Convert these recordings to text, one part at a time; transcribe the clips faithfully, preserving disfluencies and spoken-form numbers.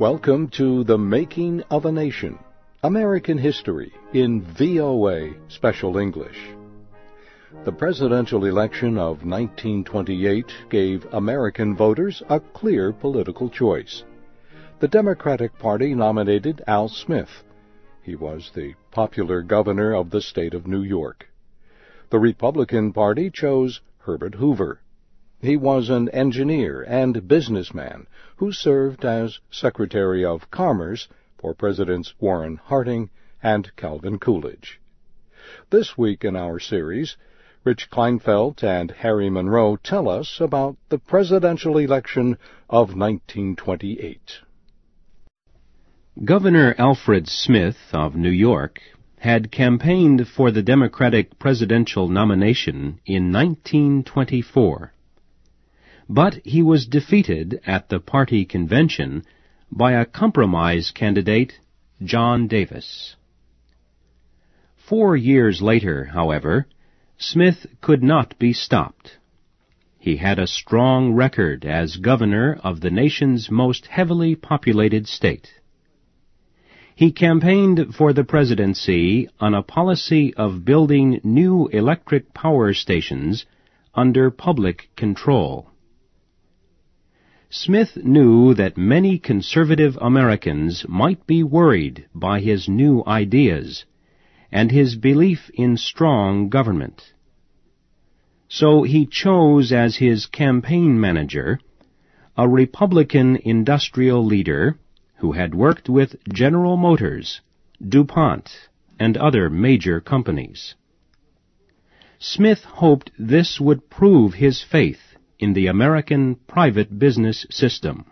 Welcome to The Making of a Nation, American History in V O A Special English. The presidential election of nineteen twenty-eight gave American voters a clear political choice. The Democratic Party nominated Al Smith. He was the popular governor of the state of New York. The Republican Party chose Herbert Hoover. He was an engineer and businessman who served as Secretary of Commerce for Presidents Warren Harding and Calvin Coolidge. This week in our series, Rich Kleinfeld and Harry Monroe tell us about the presidential election of nineteen twenty-eight. Governor Alfred Smith of New York had campaigned for the Democratic presidential nomination in nineteen twenty-four. But he was defeated at the party convention by a compromise candidate, John Davis. Four years later, however, Smith could not be stopped. He had a strong record as governor of the nation's most heavily populated state. He campaigned for the presidency on a policy of building new electric power stations under public control. Smith knew that many conservative Americans might be worried by his new ideas and his belief in strong government. So he chose as his campaign manager a Republican industrial leader who had worked with General Motors, DuPont, and other major companies. Smith hoped this would prove his faith in the American private business system.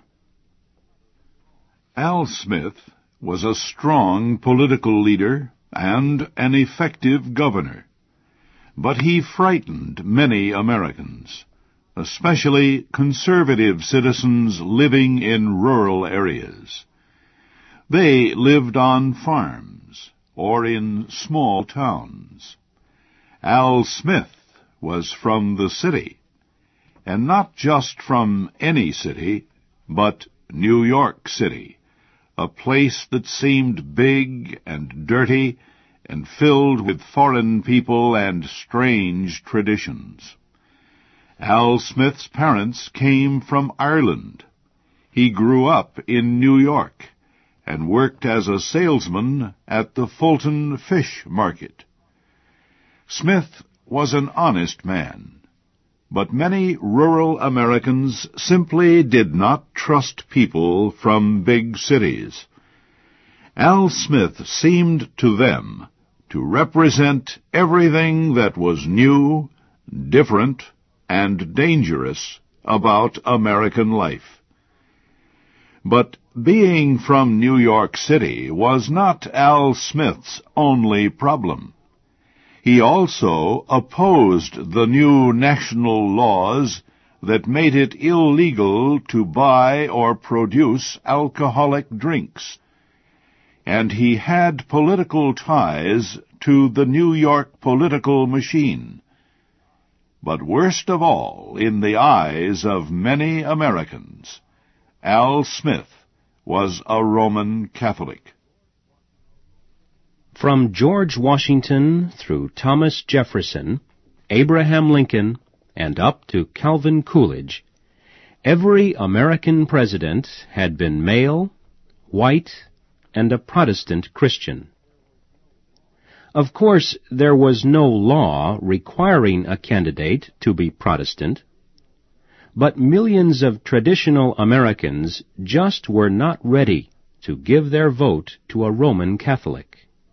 Al Smith was a strong political leader and an effective governor, but he frightened many Americans, especially conservative citizens living in rural areas. They lived on farms or in small towns. Al Smith was from the city, and not just from any city, but New York City, a place that seemed big and dirty and filled with foreign people and strange traditions. Al Smith's parents came from Ireland. He grew up in New York and worked as a salesman at the Fulton Fish Market. Smith was an honest man, but many rural Americans simply did not trust people from big cities. Al Smith seemed to them to represent everything that was new, different, and dangerous about American life. But being from New York City was not Al Smith's only problem. He also opposed the new national laws that made it illegal to buy or produce alcoholic drinks. And he had political ties to the New York political machine. But worst of all, in the eyes of many Americans, Al Smith was a Roman Catholic. From George Washington through Thomas Jefferson, Abraham Lincoln, and up to Calvin Coolidge, every American president had been male, white, and a Protestant Christian. Of course, there was no law requiring a candidate to be Protestant, but millions of traditional Americans just were not ready to give their vote to a Roman Catholic.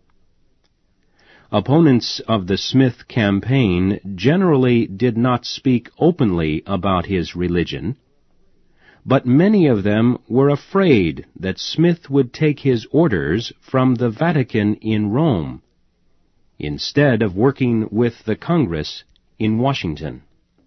Opponents of the Smith campaign generally did not speak openly about his religion, but many of them were afraid that Smith would take his orders from the Vatican in Rome, instead of working with the Congress in Washington.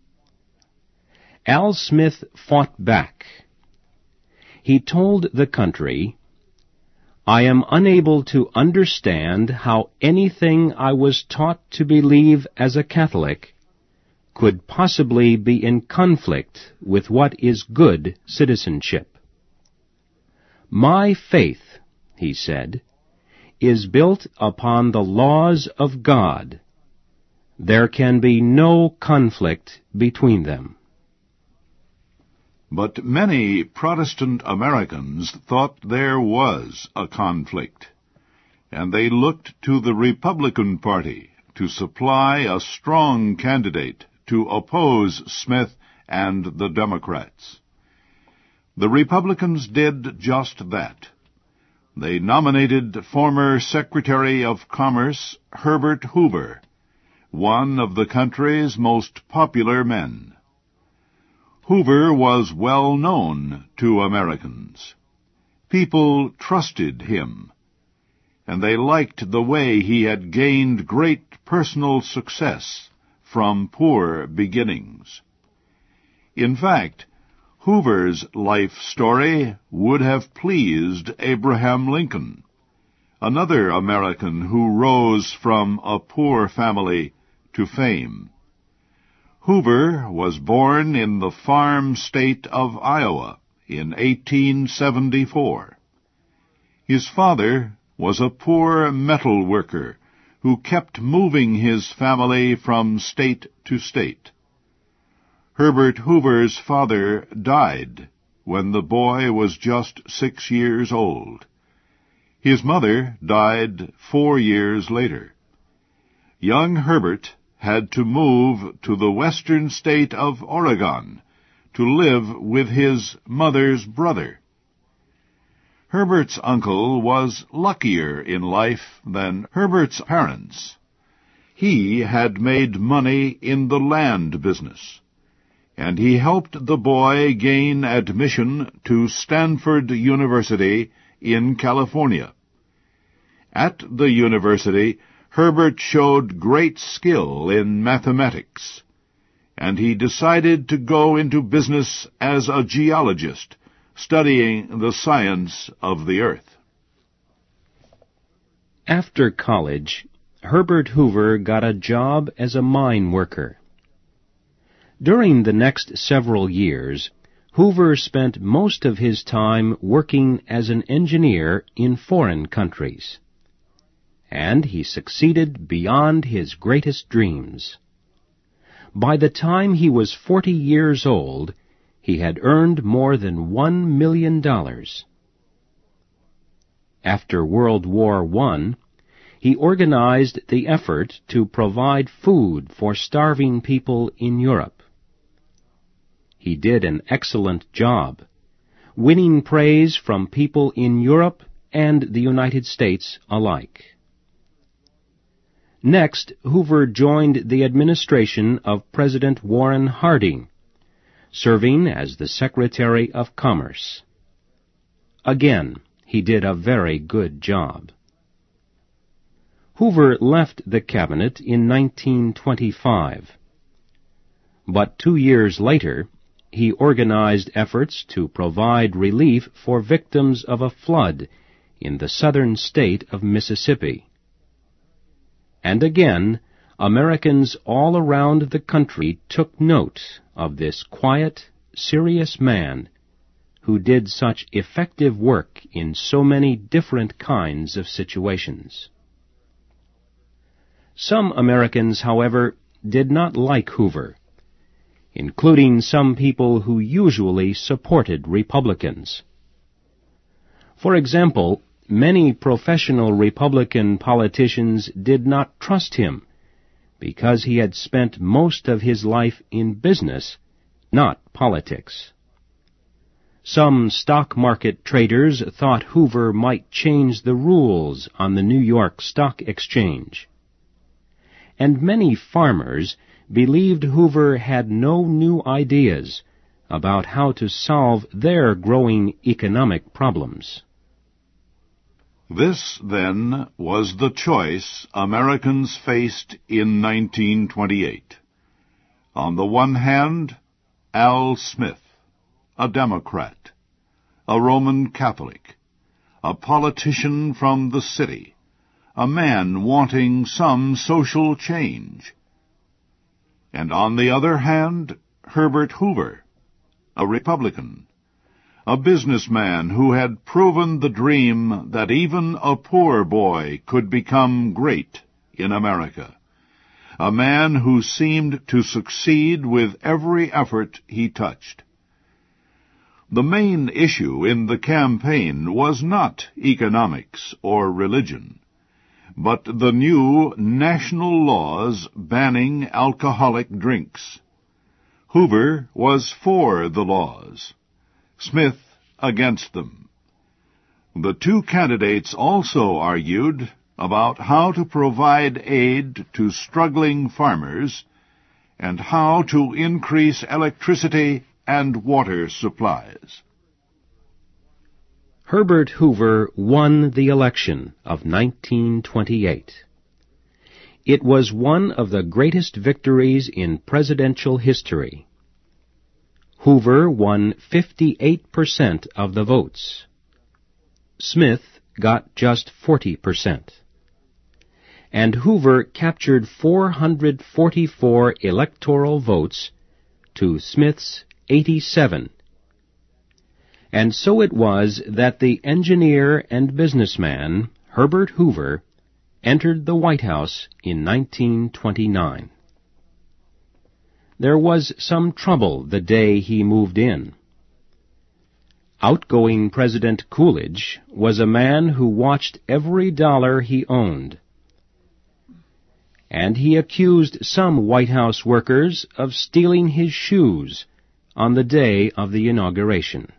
Al Smith fought back. He told the country, "I am unable to understand how anything I was taught to believe as a Catholic could possibly be in conflict with what is good citizenship. "My faith," he said, "is built upon the laws of God. There can be no conflict between them." But many Protestant Americans thought there was a conflict, and they looked to the Republican Party to supply a strong candidate to oppose Smith and the Democrats. The Republicans did just that. They nominated former Secretary of Commerce Herbert Hoover, one of the country's most popular men. Hoover was well known to Americans. People trusted him, and they liked the way he had gained great personal success from poor beginnings. In fact, Hoover's life story would have pleased Abraham Lincoln, another American who rose from a poor family to fame. Hoover was born in the farm state of Iowa in eighteen seventy-four. His father was a poor metal worker who kept moving his family from state to state. Herbert Hoover's father died when the boy was just six years old. His mother died four years later. Young Herbert had to move to the western state of Oregon to live with his mother's brother. Herbert's uncle was luckier in life than Herbert's parents. He had made money in the land business, and he helped the boy gain admission to Stanford University in California. At the university, Herbert showed great skill in mathematics, and he decided to go into business as a geologist, studying the science of the earth. After college, Herbert Hoover got a job as a mine worker. During the next several years, Hoover spent most of his time working as an engineer in foreign countries, and he succeeded beyond his greatest dreams. By the time he was forty years old, he had earned more than one million dollars. After World War One, he organized the effort to provide food for starving people in Europe. He did an excellent job, winning praise from people in Europe and the United States alike. Next, Hoover joined the administration of President Warren Harding, serving as the Secretary of Commerce. Again, he did a very good job. Hoover left the cabinet in nineteen twenty-five, but two years later, he organized efforts to provide relief for victims of a flood in the southern state of Mississippi. And again, Americans all around the country took note of this quiet, serious man who did such effective work in so many different kinds of situations. Some Americans, however, did not like Hoover, including some people who usually supported Republicans. For example, many professional Republican politicians did not trust him because he had spent most of his life in business, not politics. Some stock market traders thought Hoover might change the rules on the New York Stock Exchange. And many farmers believed Hoover had no new ideas about how to solve their growing economic problems. This, then, was the choice Americans faced in nineteen twenty-eight. On the one hand, Al Smith, a Democrat, a Roman Catholic, a politician from the city, a man wanting some social change. And on the other hand, Herbert Hoover, a Republican, a businessman who had proven the dream that even a poor boy could become great in America, a man who seemed to succeed with every effort he touched. The main issue in the campaign was not economics or religion, but the new national laws banning alcoholic drinks. Hoover was for the laws, Smith against them. The two candidates also argued about how to provide aid to struggling farmers and how to increase electricity and water supplies. Herbert Hoover won the election of nineteen twenty-eight. It was one of the greatest victories in presidential history. Hoover won fifty-eight percent of the votes. Smith got just forty percent. And Hoover captured four hundred forty-four electoral votes to Smith's eighty-seven. And so it was that the engineer and businessman, Herbert Hoover, entered the White House in nineteen twenty-nine. There was some trouble the day he moved in. Outgoing President Coolidge was a man who watched every dollar he owned, and he accused some White House workers of stealing his shoes on the day of the inauguration.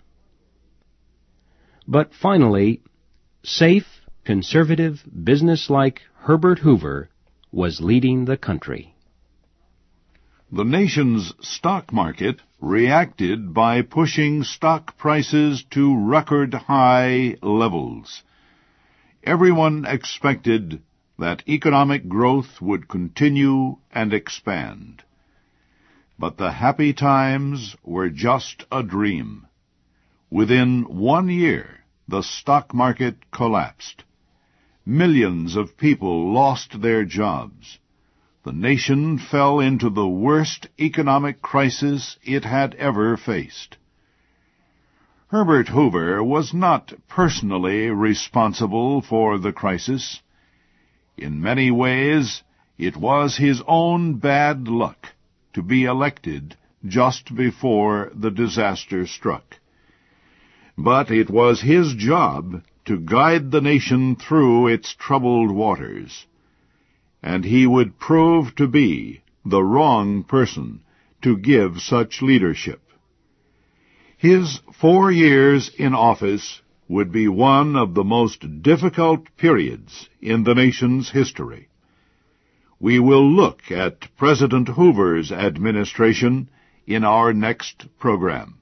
But finally, safe, conservative, businesslike Herbert Hoover was leading the country. The nation's stock market reacted by pushing stock prices to record-high levels. Everyone expected that economic growth would continue and expand. But the happy times were just a dream. Within one year, the stock market collapsed. Millions of people lost their jobs. The nation fell into the worst economic crisis it had ever faced. Herbert Hoover was not personally responsible for the crisis. In many ways, it was his own bad luck to be elected just before the disaster struck. But it was his job to guide the nation through its troubled waters, and he would prove to be the wrong person to give such leadership. His four years in office would be one of the most difficult periods in the nation's history. We will look at President Hoover's administration in our next program.